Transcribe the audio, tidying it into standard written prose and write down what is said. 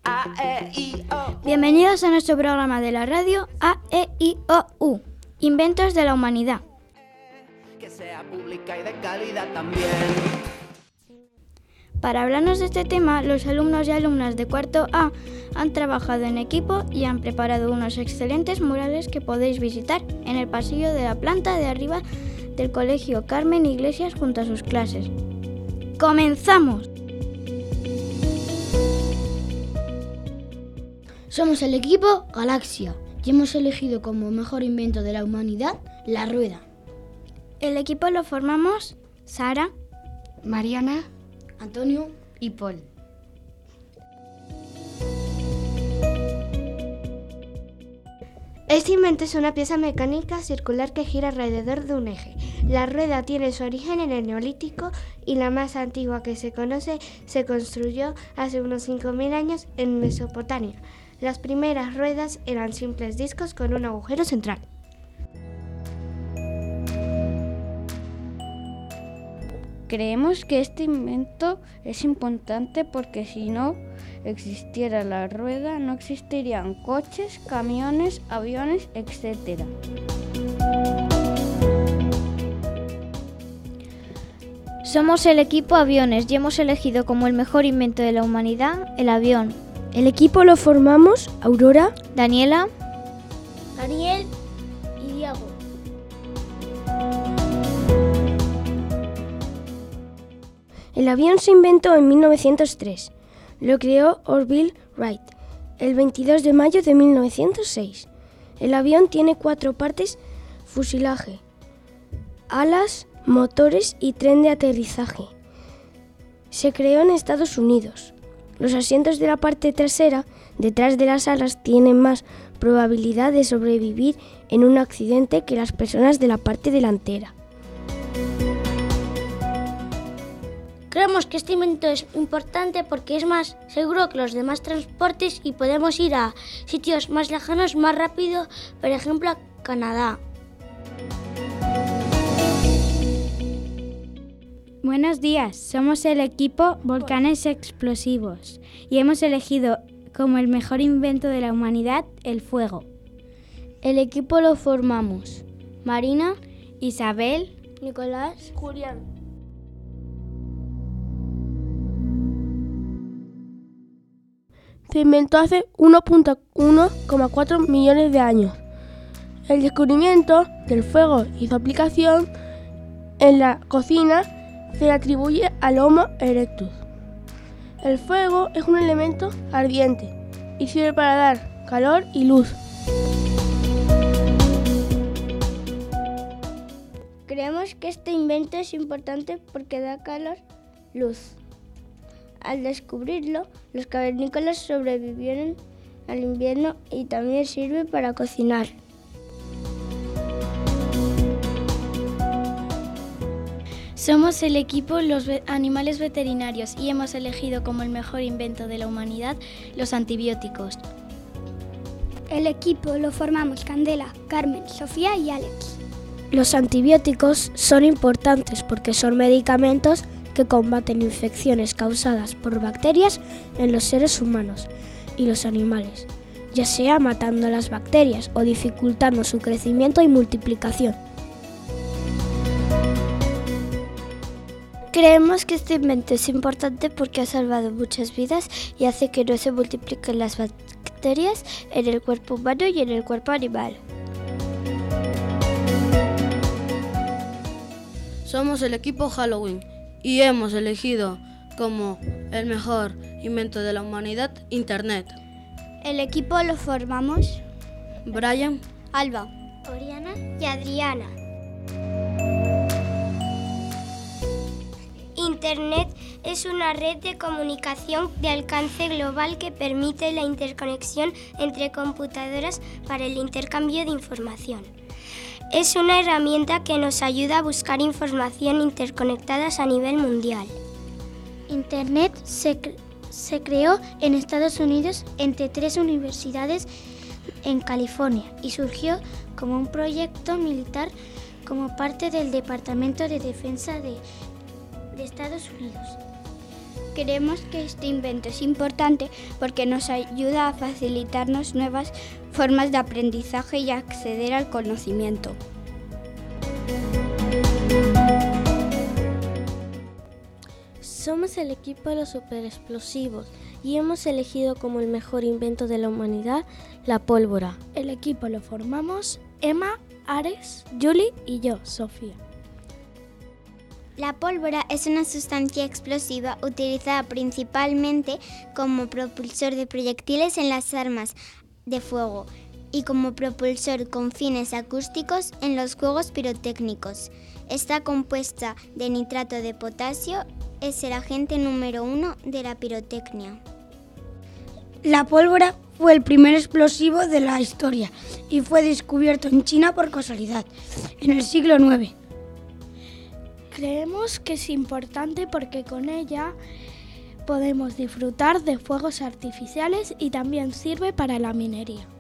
Bienvenidos a nuestro programa de la radio A, E, I, O, U, Inventos de la Humanidad. Que sea pública y de calidad también. Para hablarnos de este tema, los alumnos y alumnas de cuarto A han trabajado en equipo y han preparado unos excelentes murales que podéis visitar en el pasillo de la planta de arriba del Colegio Carmen Iglesias junto a sus clases. ¡Comenzamos! Somos el equipo Galaxia y hemos elegido como mejor invento de la humanidad la rueda. El equipo lo formamos Sara, Mariana, Antonio y Paul. Este invento es una pieza mecánica circular que gira alrededor de un eje. La rueda tiene su origen en el Neolítico y la más antigua que se conoce se construyó hace unos 5.000 años en Mesopotamia. Las primeras ruedas eran simples discos con un agujero central. Creemos que este invento es importante porque si no existiera la rueda no existirían coches, camiones, aviones, etc. Somos el equipo Aviones y hemos elegido como el mejor invento de la humanidad el avión. El equipo lo formamos Aurora, Daniela, Daniel y Diego. El avión se inventó en 1903. Lo creó Orville Wright el 22 de mayo de 1906. El avión tiene 4 partes: fuselaje, alas, motores y tren de aterrizaje. Se creó en Estados Unidos. Los asientos de la parte trasera, detrás de las alas, tienen más probabilidad de sobrevivir en un accidente que las personas de la parte delantera. Creemos que este invento es importante porque es más seguro que los demás transportes y podemos ir a sitios más lejanos más rápido, por ejemplo a Canadá. Buenos días, somos el equipo Volcanes Explosivos y hemos elegido como el mejor invento de la humanidad el fuego. El equipo lo formamos Marina, Isabel, Nicolás, Julián. Se inventó hace 1.4 millones de años. El descubrimiento del fuego y su aplicación en la cocina se le atribuye al Homo erectus. El fuego es un elemento ardiente y sirve para dar calor y luz. Creemos que este invento es importante porque da calor, luz. Al descubrirlo, los cavernícolas sobrevivieron al invierno y también sirve para cocinar. Somos el equipo Los Animales Veterinarios y hemos elegido como el mejor invento de la humanidad los antibióticos. El equipo lo formamos Candela, Carmen, Sofía y Alex. Los antibióticos son importantes porque son medicamentos que combaten infecciones causadas por bacterias en los seres humanos y los animales, ya sea matando a las bacterias o dificultando su crecimiento y multiplicación. Creemos que este invento es importante porque ha salvado muchas vidas y hace que no se multipliquen las bacterias en el cuerpo humano y en el cuerpo animal. Somos el equipo Halloween y hemos elegido como el mejor invento de la humanidad Internet. El equipo lo formamos Brian, Alba, Oriana y Adriana. Internet es una red de comunicación de alcance global que permite la interconexión entre computadoras para el intercambio de información. Es una herramienta que nos ayuda a buscar información interconectadas a nivel mundial. Internet se creó en Estados Unidos entre 3 universidades en California y surgió como un proyecto militar como parte del Departamento de Defensa de Estados Unidos. Creemos que este invento es importante porque nos ayuda a facilitarnos nuevas formas de aprendizaje y acceder al conocimiento. Somos el equipo de los superexplosivos y hemos elegido como el mejor invento de la humanidad la pólvora. El equipo lo formamos Emma, Ares, Julie y yo, Sofía. La pólvora es una sustancia explosiva utilizada principalmente como propulsor de proyectiles en las armas de fuego y como propulsor con fines acústicos en los juegos pirotécnicos. Está compuesta de nitrato de potasio, es el agente número 1 de la pirotecnia. La pólvora fue el primer explosivo de la historia y fue descubierto en China por casualidad, en el siglo IX. Creemos que es importante porque con ella podemos disfrutar de fuegos artificiales y también sirve para la minería.